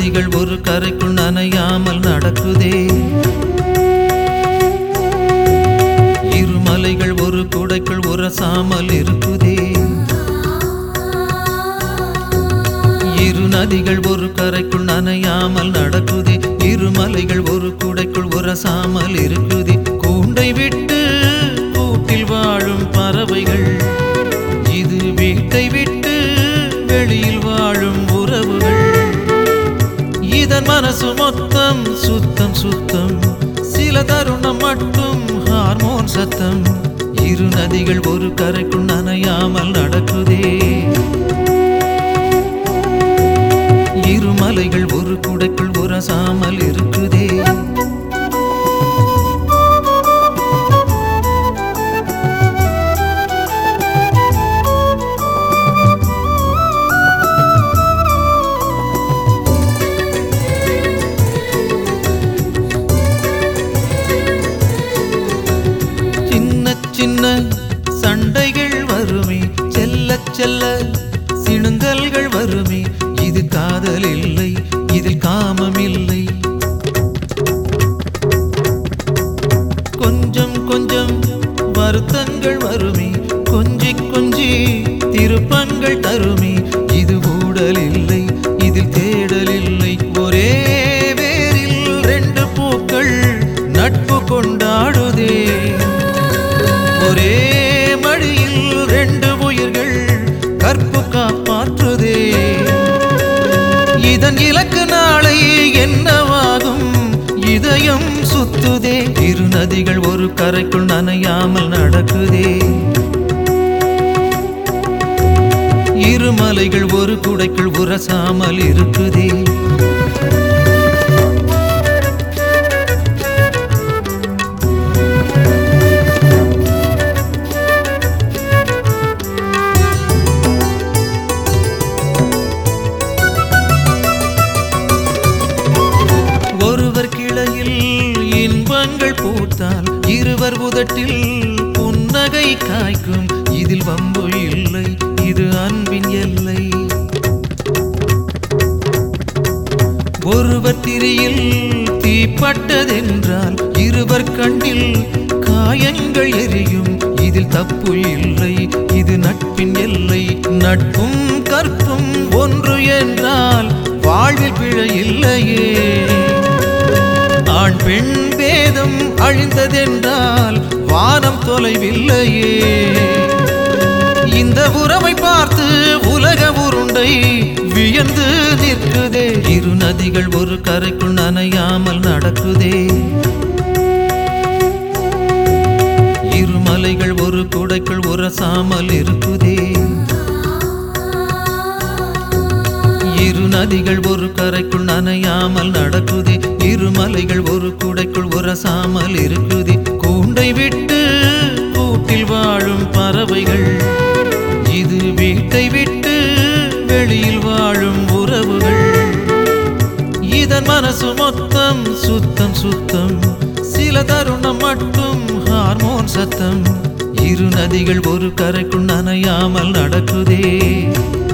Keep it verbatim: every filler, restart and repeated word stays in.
நதிகள் ஒரு கரைக்குள் நனையாமல் நடக்குதே. இரு மலைகள் ஒரு குடைக்குள் உரசாமல் இருக்குதே. இரு நதிகள் ஒரு கரைக்குள் நனையாமல் நடக்குதே. இரு மலைகள் ஒரு குடைக்குள் உரசாமல் இருக்குதே. கூண்டை விட்டு கூட்டில் வாழும் பறவைகள், இது வீட்டை விட்டு வெளியில் வாழும் உறவுகள். இதன் மனசு மொத்தம் சுத்தம் சுத்தம், சில தருணம் மட்டும் ஹார்மோன் சத்தம். இரு நதிகள் ஒரு கரைக்குள் நனையாமல் நடக்குதே. இரு மலைகள் ஒரு குடைக்குள் உரசாமல் இருக்குதே. சின்ன சின்ன சண்டைகள் வருமே, செல்ல செல்ல சிணுங்கல்கள் வருமே. இது காதல் இல்லை, இதில் காமம் இல்லை. கொஞ்சம் கொஞ்சம் வருத்தங்கள் வருமே, கொஞ்சி கொஞ்சி திருப்பங்கள் தருமே. இது ஊடல் இல்லை, இதில் தேடல் இல்லை. ஒரே வேரில் ரெண்டு பூக்கள் நட்பு கொண்டாடுதே. ஒரே மடியில் ரெண்டு உயிர்கள் கற்பு காப்பாற்றுதே. இதன் இலக்கு நாளை என்னவாகும், இதயம் சுத்துதே. இரு நதிகள் ஒரு கரைக்குள் நனையாமல் நடக்குதே. இரு மலைகள் ஒரு குடைக்குள் உரசாமல் இருக்குதே. ஒருவர் கிளையில் இன்பங்கள் பூத்தால் இருவர் உதட்டில் புன்னகை காய்க்கும். இதில் வம்பு இல்லை, இது அன்பின் எல்லை. ஒருவர் திரியில் தீப்பட்டதென்றால் இருவர் கண்ணில் காயங்கள் எரியும். இதில் தப்பு இல்லை, இது நட்பின் எல்லை. நட்பும் கற்பும் ஒன்று என்றால் வாழ்வில் பிழை இல்லையே. ஆண் பெண் பேதம் அழிந்ததென்றால் வானம் தொலைவில்லையே. இந்த உறவை பார்த்து உலக உருண்டை வியந்து நிற்குதே. இரு நதிகள் ஒரு கரைக்குள் நனையாமல் நடக்குதே. இரு மலைகள் ஒரு குடைக்குள் உரசாமல் இருக்குதே. இரு நதிகள் ஒரு கரைக்குள் நனையாமல் நடக்குதே. இரு மலைகள் ஒரு குடைக்குள் உரசாமல் இருக்குதே. கூண்டை விட்டு கூட்டில் வாழும் பறவைகள், இது வீட்டை விட்டு வெளியில் வாழும் உறவுகள். இதன் மனசு மொத்தம் சுத்தம் சுத்தம், சில தருணம் மட்டும் ஹார்மோன் சத்தம். இரு நதிகள் ஒரு கரைக்குள் நனையாமல் நடக்குதே.